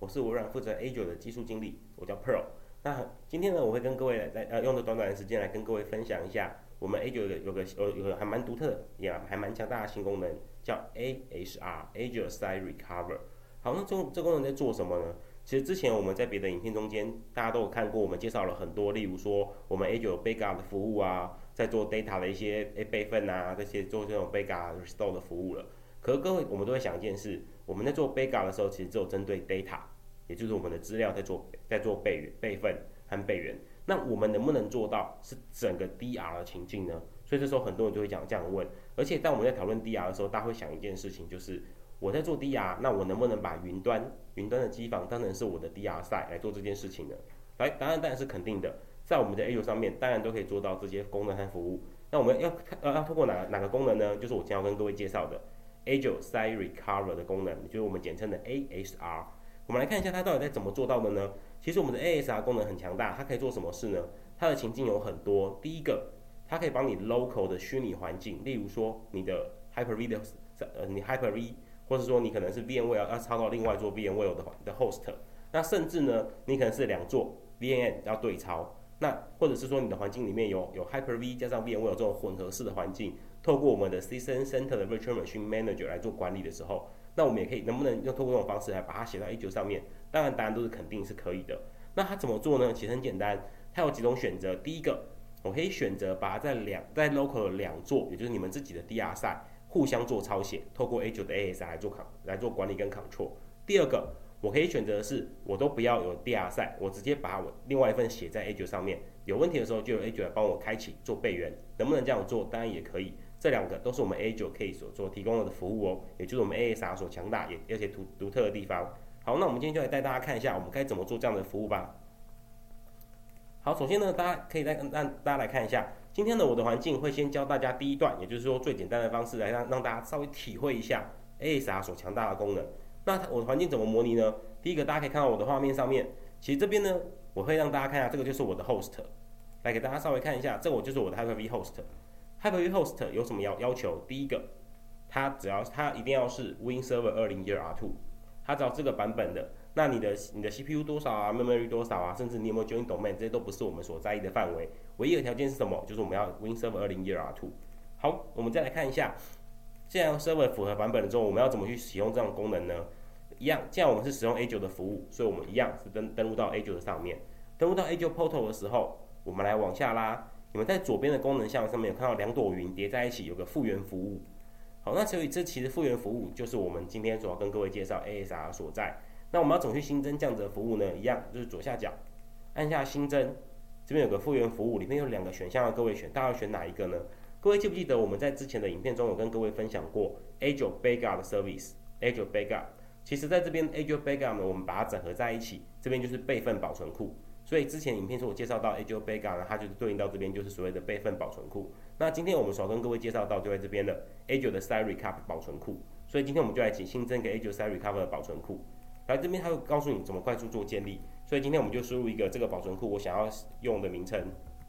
是微软负责 Azure 的技术经理，我叫 Pearl。那今天呢，我会跟各位用这短短的时间来跟各位分享一下，我们 Azure 有个还蛮独特的，也还蛮强大的新功能，叫 ASR Azure Site Recover。好，那这功能在做什么呢？其实之前我们在别的影片中间，大家都有看过，我们介绍了很多，例如说我们 Azure 有 Backup 的服务啊，在做 data 的一些备份啊，这些做这种 Backup Restore 的服务了。可是各位，我们都会想一件事，我们在做 Backup 的时候，其实只有针对 data， 也就是我们的资料在做备份和备援。那我们能不能做到是整个 DR 的情境呢？所以这时候很多人就会这样问。而且当我们在讨论 DR 的时候，大家会想一件事情，就是我在做 DR， 那我能不能把云端的机房当成是我的 DR site 来做这件事情呢？当然是肯定的，在我们的 Azure 上面，当然都可以做到这些功能和服务。那我们要透过哪个功能呢？就是我今天要跟各位介绍的 Azure Site Recover 的功能，就是我们简称的 ASR。我们来看一下它到底在怎么做到的呢？其实我们的 ASR 功能很强大，它可以做什么事呢？它的情境有很多。第一个，它可以帮你 local 的虚拟环境，例如说你的 Hyper-V 你 Hyper-V， 或者说你可能是 VMware 要插到另外一座 VMware 的 host， 那甚至呢，你可能是2座 VNN 要对抄，那或者是说你的环境里面有 Hyper-V 加上 VMware 这种混合式的环境，透过我们的 System Center 的 Virtual Machine Manager 来做管理的时候，那我们也可以能不能透过这种方式来把它写到 Azure 上面？当然答案都是肯定是可以的。那它怎么做呢？其实很简单，它有几种选择。第一个，我可以选择把它在 local 的2座，也就是你们自己的 DR site 互相做抄写，透过 Azure 的 ASR 来做管理跟 control。第二个，我可以选择的是我都不要有 DR site， 我直接把我另外一份写在 Azure 上面，有问题的时候就有 Azure 来帮我开启做备援。能不能这样做？当然也可以。这2个都是我们 Azure 可以所提供的服务哦，也就是我们 ASR 所强大而且独特的地方。好，那我们今天就来带大家看一下我们该怎么做这样的服务吧。好，首先呢，大家可以让大家来看一下，今天呢我的环境会先教大家第一段，也就是说最简单的方式来让大家稍微体会一下 ASR 所强大的功能。那我的环境怎么模拟呢？第一个，大家可以看到我的画面上面，其实这边呢我会让大家看一下，这个就是我的 host， 来给大家稍微看一下，这我就是我的 Hyper-V host。Hyper-V host 有什么要求？第一个，它一定要是 Win Server 2012R2， 它只要这个版本的。那你的 CPU 多少啊 ，memory 多少啊，甚至你有没有 join domain， 这些都不是我们所在意的范围。唯一的条件是什么？就是我们要 Win Server 2012R2。好，我们再来看一下，既然 server 符合版本了之后，我们要怎么去使用这种功能呢？一样，既然我们是使用 Azure 的服务，所以我们一样是登录到 Azure 的上面。登录到 Azure Portal 的时候，我们来往下拉。你们在左边的功能项上面有看到2朵云叠在一起，有个复原服务。好，那所以这其实复原服务就是我们今天所要跟各位介绍 ASR 所在。那我们要怎么去新增这样子的服务呢？一样就是左下角按下新增，这边有个复原服务，里面有2个选项让各位选，大家要选哪一个呢？各位记不记得我们在之前的影片中有跟各位分享过 Azure Backup 的 service？Azure Backup， 其实在这边 Azure Backup 呢，我们把它整合在一起，这边就是备份保存库。所以之前影片中我介绍到 Azure Backup 呢，它就是对应到这边就是所谓的备份保存库。那今天我们所跟各位介绍到就在这边的 Azure 的 Site Recover 保存库。所以今天我们就来新增一个 Azure Site Recover 的保存库。来这边它会告诉你怎么快速做建立。所以今天我们就输入一个这个保存库我想要用的名称。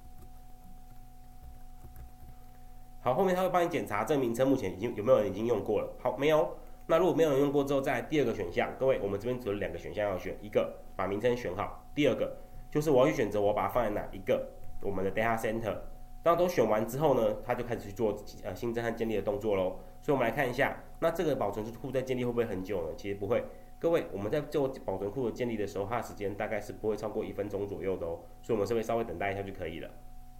好，后面它会帮你检查这个名称目前有没有人已经用过了。好，没有。那如果没有人用过之后，再来第2个选项，各位我们这边只有2个选项要选，一个把名称选好，第2个就是我要去选择我把它放在哪一个我们的 data center。当都选完之后呢，它就开始去做新增和建立的动作咯。所以我们来看一下，那这个保存库在建立会不会很久呢？其实不会。各位，我们在做保存库的建立的时候，它的时间大概是不会超过1分钟左右的哦，所以我们稍微等待一下就可以了。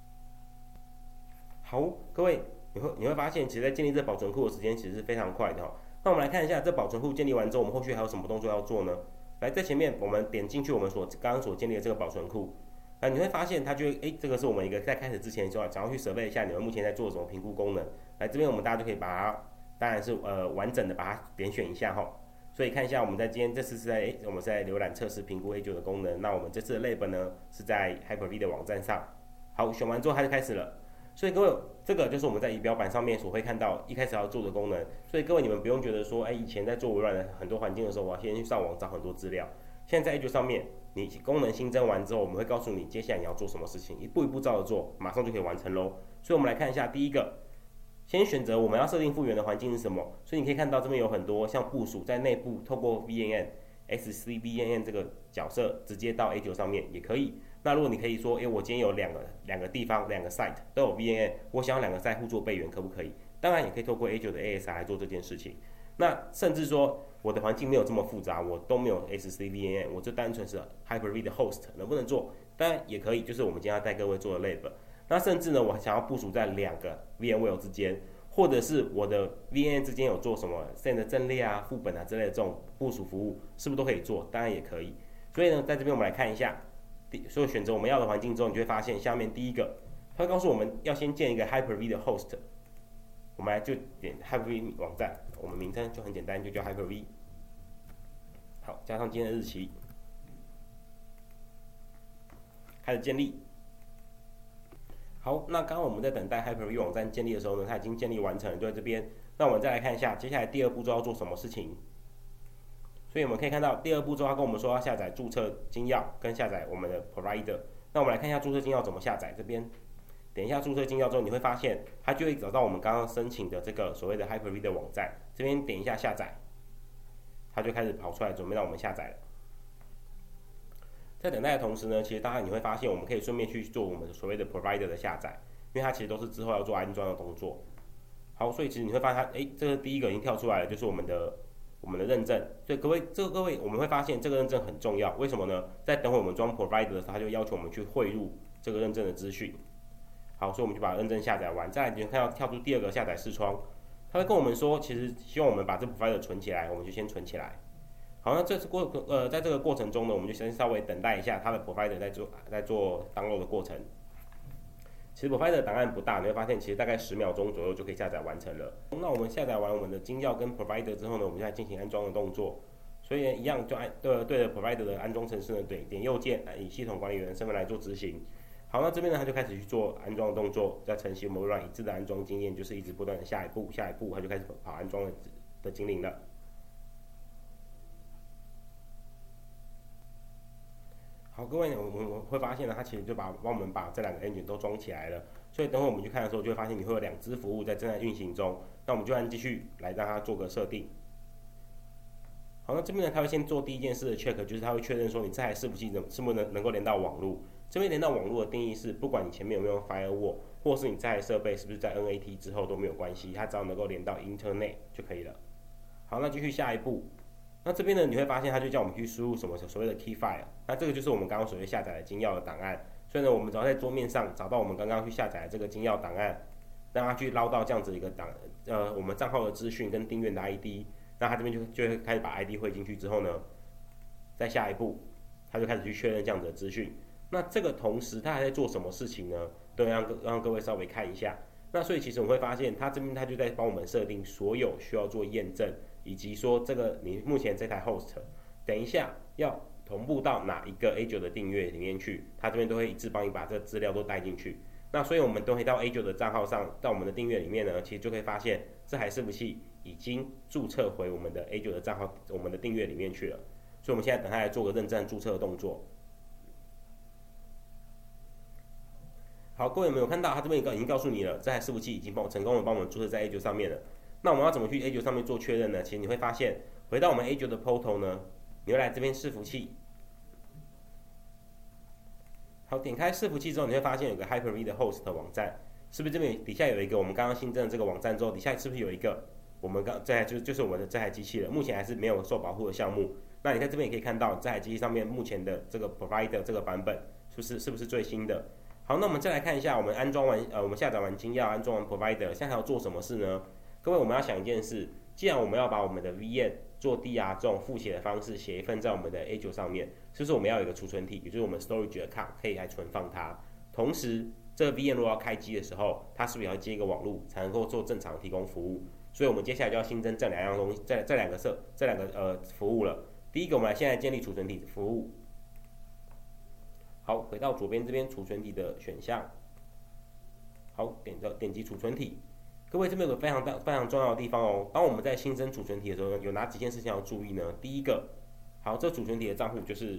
好，各位，你会发现，其实在建立这保存库的时间其实是非常快的哦。那我们来看一下，这保存库建立完之后，我们后续还有什么动作要做呢？来，在前面我们点进去我们刚刚所建立的这个保存库，你会发现它就会，这个是我们一个在开始之前就要想要去设备一下你们目前在做什么评估功能。来这边我们大家就可以把它，当然是完整的把它点选一下哈。所以看一下我们在今天这次我们是在浏览测试评估 Azure 的功能。那我们这次的 lab 呢是在 Hyper-V 的网站上。好，选完之后它就开始了。所以各位，这个就是我们在仪表板上面所会看到一开始要做的功能。所以各位你们不用觉得说，以前在做微软的很多环境的时候，我要先去上网找很多资料。现在在 Azure 上面，你功能新增完之后，我们会告诉你接下来你要做什么事情，一步一步照着做，马上就可以完成咯。所以我们来看一下，第一个，先选择我们要设定复原的环境是什么。所以你可以看到这边有很多像部署在内部透过 VNN SCVNN 这个角色直接到 A9 上面也可以。那如果你可以说，我今天有两个地方两个 site 都有 VNN， 我想要两个 site 互做备援，可不可以？当然也可以透过 A9 的 ASR 来做这件事情。那甚至说我的环境没有这么复杂，我都没有 SCVNN， 我就单纯是 Hyper-V 的 host， 能不能做？当然也可以，就是我们今天要带各位做的 lab。那甚至呢，我想要部署在两个 VMware 之间，或者是我的 VNN 之间有做什么 send 阵列啊、副本啊之类的这种部署服务，是不是都可以做？当然也可以。所以呢，在这边我们来看一下，所以选择我们要的环境之后，你就会发现下面第一个，它会告诉我们要先建一个 Hyper-V 的 host。我们来就点 Hyper-V 网站，我们名称就很简单，就叫 Hyper-V。好，加上今天的日期，开始建立。好，那刚刚我们在等待 Hyper-V 网站建立的时候呢，它已经建立完成了，就在这边。那我们再来看一下，接下来第二步骤要做什么事情。所以我们可以看到，第二步骤它跟我们说要下载注册金钥跟下载我们的 provider。那我们来看一下注册金钥怎么下载，这边。点一下注册金钥之后，你会发现它就会找到我们刚刚申请的这个所谓的 Hyper-V 的网站，这边点一下下载，它就开始跑出来准备让我们下载了。在等待的同时呢，其实当然你会发现我们可以顺便去做我们所谓的 Provider 的下载，因为它其实都是之后要做安装的动作。好，所以其实你会发现它，这个第一个已经跳出来了，就是我们的认证。所以各位我们会发现这个认证很重要，为什么呢？在等会我们装 Provider 的时候，它就要求我们去汇入这个认证的资讯。好，所以我们就把认证下载完，再来你就看到跳出第二个下载视窗，它会跟我们说，其实希望我们把这 provider 存起来，我们就先存起来。好，那在这个过程中呢，我们就先稍微等待一下它的 provider 在做 download 的过程。其实 provider 档案不大，你会发现其实大概10秒钟左右就可以下载完成了。那我们下载完我们的金钥跟 provider 之后呢，我们就来进行安装的动作。所以一样就对着 provider 的安装程式呢，点右键，以系统管理员的身份来做执行。好，那这边呢，它就开始去做安装的动作，在承袭我们微软一致的安装经验，就是一直不断的下一步，它就开始跑安装的精灵了。好，各位，我们会发现呢，它其实就帮我们把这两个 engine 都装起来了。所以等会我们去看的时候，就会发现你会有2只服务正在运行中。那我们就按继续来让它做个设定。好，那这边呢，它会先做第一件事的 check， 就是它会确认说你这台伺服器是不是能够连到网络。这边连到网络的定义是，不管你前面有没有 firewall， 或是你这台设备是不是在 NAT 之后都没有关系，它只要能够连到 Internet 就可以了。好，那继续下一步。那这边呢，你会发现它就叫我们去输入什么所谓的 key file， 那这个就是我们刚刚所谓下载的金钥的档案。所以呢，我们只要在桌面上找到我们刚刚去下载的这个金钥档案，让它去捞到这样子一个我们账号的资讯跟订阅的 ID， 那它这边就会开始把 ID 汇进去之后呢，再下一步，它就开始去确认这样子的资讯。那这个同时，它还在做什么事情呢？都让各位稍微看一下。那所以其实我们会发现，它这边它就在帮我们设定所有需要做验证，以及说这个你目前这台 host， 等一下要同步到哪一个 A9 的订阅里面去，它这边都会一致帮你把这个资料都带进去。那所以我们都可以到 A9 的账号上，到我们的订阅里面呢，其实就可以发现这台伺服器已经注册回我们的 A9 的账号，我们的订阅里面去了。所以我们现在等它来做个认证注册的动作。好，各位有没有看到？它这边已经告诉你了，这台伺服器已经成功的帮我们注册在 A9 上面了。那我们要怎么去 A9 上面做确认呢？其实你会发现，回到我们 A9 的 portal 呢，你会来这边伺服器。好，点开伺服器之后，你会发现有个 Hyper-V 的 host 的网站，是不是这边底下有一个我们刚刚新增的这个网站之后，底下是不是有一个我们这台就是我们的这台机器了？目前还是没有受保护的项目。那你在这边也可以看到这台机器上面目前的这个 provider 这个版本是不是最新的？好，那我们再来看一下，我们安装完我们下载完金钥，安装完 provider， 现在还要做什么事呢？各位，我们要想一件事，既然我们要把我们的 VM 做 DR 这种复写的方式写一份在我们的 A9 上面，是不是我们要有一个储存体，也就是我们 storage 的卡可以来存放它？同时，这个 VM 如果要开机的时候，它是不是也要接一个网路才能够做正常提供服务？所以我们接下来就要新增这两样东西，这两个服务了。第一个，我们现在建立储存体服务。好，回到左边这边储存体的选项，好，点击储存体。各位这边有个非常重要的地方哦。当我们在新增储存体的时候，有哪几件事情要注意呢？第一个，好，这储存体的账户就是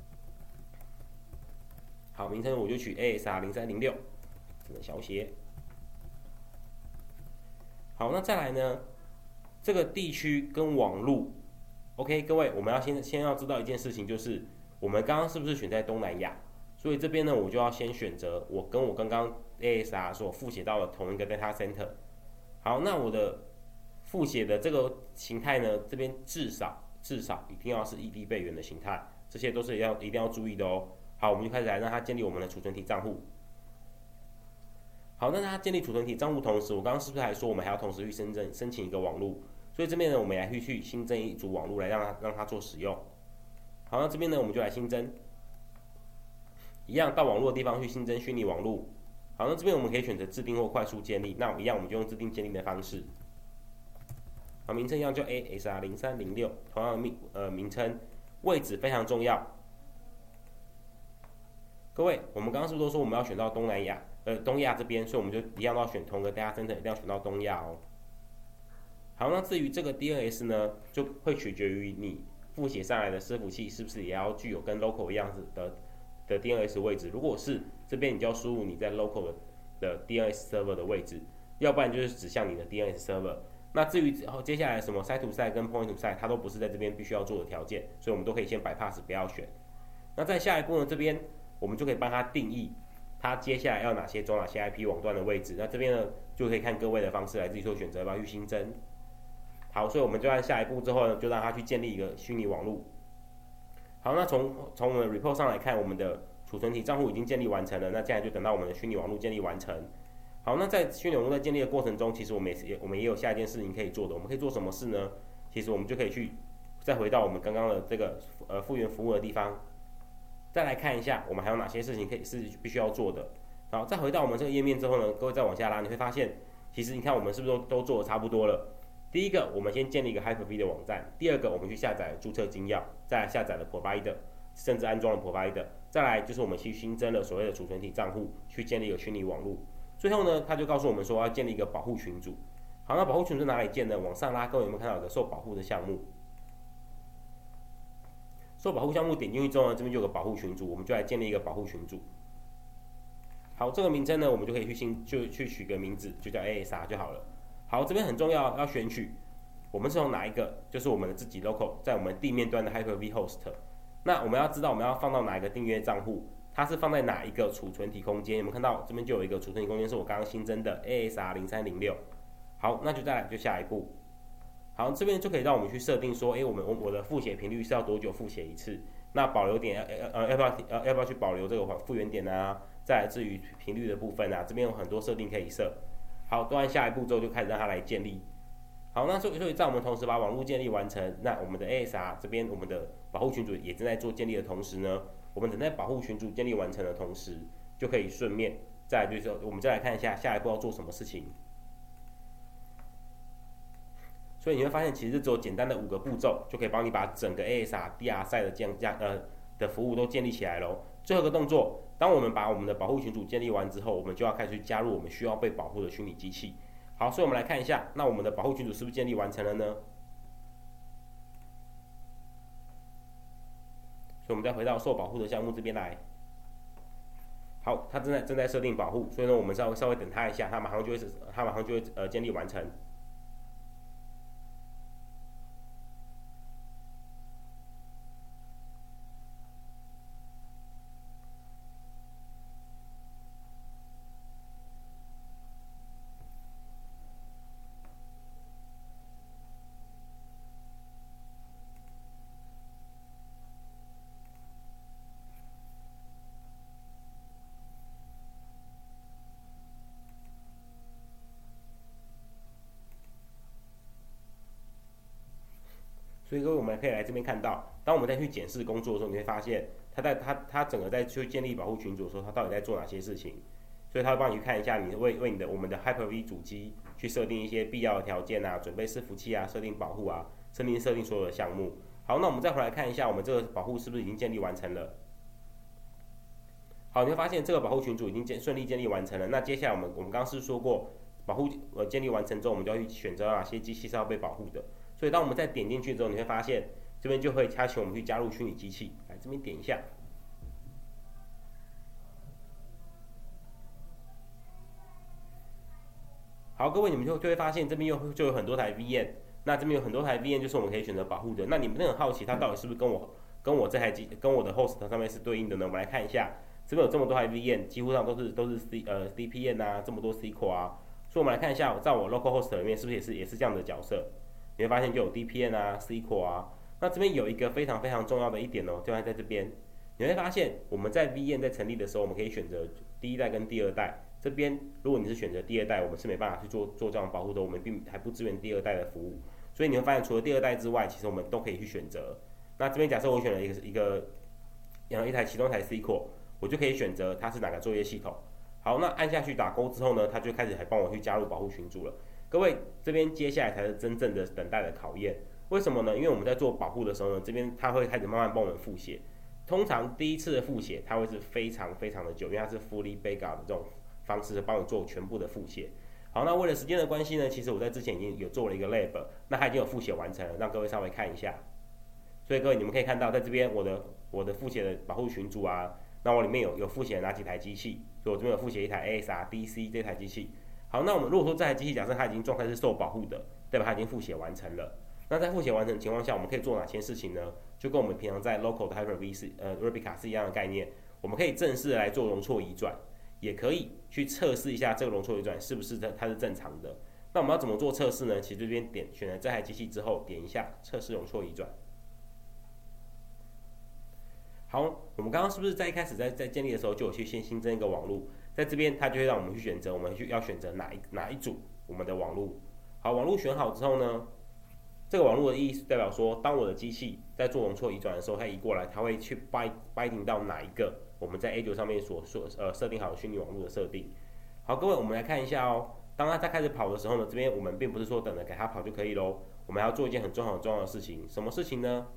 好，名称我就取 ASR0306， 这个小写。好，那再来呢，这个地区跟网路 OK， 各位，我们要先要知道一件事情，就是我们刚刚是不是选在东南亚？所以这边呢，我就要先选择我跟我刚刚 ASR 所复写到的同一个 data center。好，那我的复写的这个形态呢，这边至少一定要是异地备援的形态，这些都是一定要注意的哦。好，我们就开始来让它建立我们的储存体账户。好，那它建立储存体账户同时，我刚刚是不是还说我们还要同时去申请一个网路？所以这边呢，我们来去新增一组网路来让它做使用。好，那这边呢，我们就来新增，一样到网络的地方去新增虚拟网路。好，那这边我们可以选择自定或快速建立，那一样我们就用自定建立的方式。好，名称一样叫 ASR0306，同样的名称，位置非常重要。各位，我们刚刚是不是都说我们要选到东亚这边，所以我们就一样都要选同个 data center，一定要选到东亚哦。好，那至于这个 DNS 呢，就会取决于你复写上来的伺服器是不是也要具有跟 local 一样子的 DNS 位置。如果是，这边你就要输入你在 local 的 DNS server 的位置，要不然就是指向你的 DNS server。那至于接下来什么 site to site 跟 point to site， 它都不是在这边必须要做的条件，所以我们都可以先bypass不要选。那在下一步呢，这边我们就可以帮它定义它接下来要装哪些 IP 网段的位置。那这边呢，就可以看各位的方式来自己做选择，要不要去新增。好，所以我们就按下一步之后呢，就让它去建立一个虚拟网路。好，那从我们的 report 上来看，我们的储存体账户已经建立完成了。那接下来就等到我们的虚拟网路建立完成。好，那在虚拟网路在建立的过程中，其实我们也有下一件事情可以做的。我们可以做什么事呢？其实我们就可以去再回到我们刚刚的这个复原服务的地方，再来看一下我们还有哪些事情是必须要做的。好，再回到我们这个页面之后呢，各位再往下拉，你会发现，其实你看我们是不是都做的差不多了？第一个，我们先建立一个 Hyper-V 的网站；第二个，我们去下载注册金钥，再来下载了 Provider， 甚至安装了 Provider， 再来就是我们去新增了所谓的储存体账户，去建立一个虚拟网路。最后呢，他就告诉我们说要建立一个保护群组。好，那保护群组哪里建呢？往上拉，各位有没有看到有个受保护的项目？受保护项目点进去之后呢，这边就有个保护群组，我们就来建立一个保护群组。好，这个名称呢，我们就可以去取个名字，就叫 ASR 就好了。好，这边很重要，要选取我们是从哪一个，就是我们的自己 local， 在我们地面端的 Hyper-V host。那我们要知道我们要放到哪一个订阅账户，它是放在哪一个储存体空间？有没有看到这边就有一个储存体空间是我刚刚新增的 ASR0306。好，那就再来就下一步。好，这边就可以让我们去设定说，我的复写频率是要多久复写一次？那保留点要不要去保留这个复原点啊？再来至于频率的部分啊，这边有很多设定可以设。好，都按下一步之后就开始让它来建立。好，那所以在我们同时把网络建立完成，那我们的 ASR 这边我们的保护群组也正在做建立的同时呢，我们等在保护群组建立完成的同时，就可以顺便再来就是我们再来看一下下一步要做什么事情。所以你会发现，其实只有简单的5个步骤，就可以帮你把整个 ASR、DRSI 的服务都建立起来咯。最后一个动作，当我们把我们的保护群组建立完之后，我们就要开始去加入我们需要被保护的虚拟机器。好，所以我们来看一下，那我们的保护群组是不是建立完成了呢？所以我们再回到受保护的项目这边来。好，它正在设定保护，所以呢，我们稍微等它一下，它马上就会建立完成。所以各位，我们可以来这边看到，当我们再去检视工作的时候，你会发现它整个在去建立保护群组的时候，它到底在做哪些事情？所以它会帮你去看一下，你为我们的 Hyper-V 主机去设定一些必要的条件啊，准备伺服器啊，设定保护啊，设定所有的项目。好，那我们再回来看一下，我们这个保护是不是已经建立完成了？好，你会发现这个保护群组已经顺利建立完成了。那接下来我们刚刚是说过，保护建立完成之后，我们就要去选择哪些机器是要被保护的。所以当我们再点进去之后，你会发现这边就会邀请我们去加入虚拟机器。来这边点一下。好，各位，你们就会发现这边就有很多台 VM， 那这边有很多台 VM 就是我们可以选择保护的。那你们很好奇它到底是不是跟我这台机跟我的 host 上面是对应的呢？我们来看一下，这边有这么多台 VM， 几乎上都是 CPN 啊，这么多 C core 啊，所以我们来看一下，在我 local host 里面是不是也是这样的角色？你会发现就有 DPN 啊 C core 啊。那这边有一个非常非常重要的一点哦，就在这边，你会发现我们在 VM 在成立的时候，我们可以选择第一代跟第二代。这边如果你是选择第二代，我们是没办法去做这样保护的，我们并还不支援第二代的服务。所以你会发现，除了第二代之外，其实我们都可以去选择。那这边假设我选了一台启动台 C core， 我就可以选择它是哪个作业系统。好，那按下去打勾之后呢，它就开始还帮我去加入保护群组了。各位，这边接下来才是真正的等待的考验。为什么呢？因为我们在做保护的时候呢，这边它会开始慢慢帮我们复写。通常第一次的复写，它会是非常非常的久，因为它是 fully baked 的这种方式帮我做全部的复写。好，那为了时间的关系呢，其实我在之前已经有做了一个 lab， 那它已经有复写完成了，让各位稍微看一下。所以各位你们可以看到，在这边我的复写的保护群组啊，那我里面有复写哪几台机器，所以我这边有复写一台 ASR DC 这台机器。好，那我们如果说这台机器假设它已经状态是受保护的，代表它已经复写完成了。那在复写完成的情况下，我们可以做哪些事情呢？就跟我们平常在 local 的 Hyper-V Replica 是一样的概念，我们可以正式的来做容错移转，也可以去测试一下这个容错移转是不是它是正常的。那我们要怎么做测试呢？其实这边选了这台机器之后，点一下测试容错移转。好，我们刚刚是不是在一开始在建立的时候就有去先新增一个网路，在这边它就会让我们去选择，我们要选择哪一组我们的网路。好，网路选好之后呢，这个网路的意义是代表说，当我的机器在做容错移转的时候，它移过来，它会去 binding 到哪一个我们在 A9 上面所设定好的虚拟网路的设定。好，各位，我们来看一下哦。当它在开始跑的时候呢，这边我们并不是说等着给它跑就可以咯，我们还要做一件很重要的事情。什么事情呢？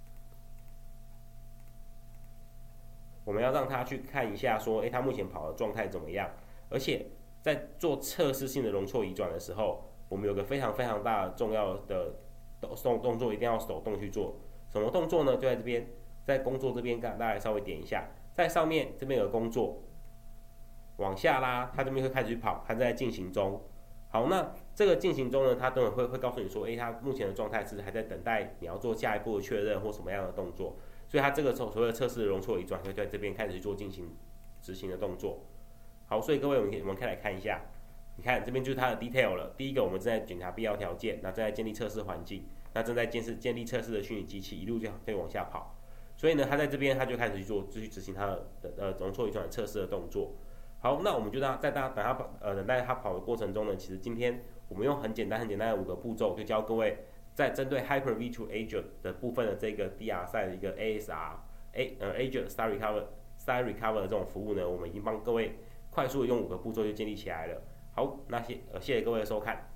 我们要让它去看一下说，它目前跑的状态怎么样？而且在做测试性的容错移转的时候，我们有个非常非常大的重要的动作，一定要手动去做。什么动作呢？就在这边，在工作这边，大家稍微点一下，在上面这边有工作，往下拉，它这边会开始去跑，它在进行中。好，那这个进行中呢，它等会会告诉你说，它目前的状态是还在等待你要做下一步的确认或什么样的动作。所以它这个所谓的测试的容错移转会在这边开始去做执行的动作。好，所以各位我们可以来看一下，你看这边就是它的 detail 了。第一个，我们正在检查必要条件，那正在建立测试环境，那正在建立测试的虚拟机器，一路就可以往下跑。所以呢，它在这边它就开始去执行它的容错移转测试的动作。好，那我们就等待它跑的过程中呢，其实今天我们用很简单的5个步骤，就教各位。在针对 Hyper-V to Azure 的部分的这个 DR 赛的一个 Azure Star Recover 的这种服务呢，我们已经帮各位快速的用5个步骤就建立起来了。好，那谢谢各位的收看。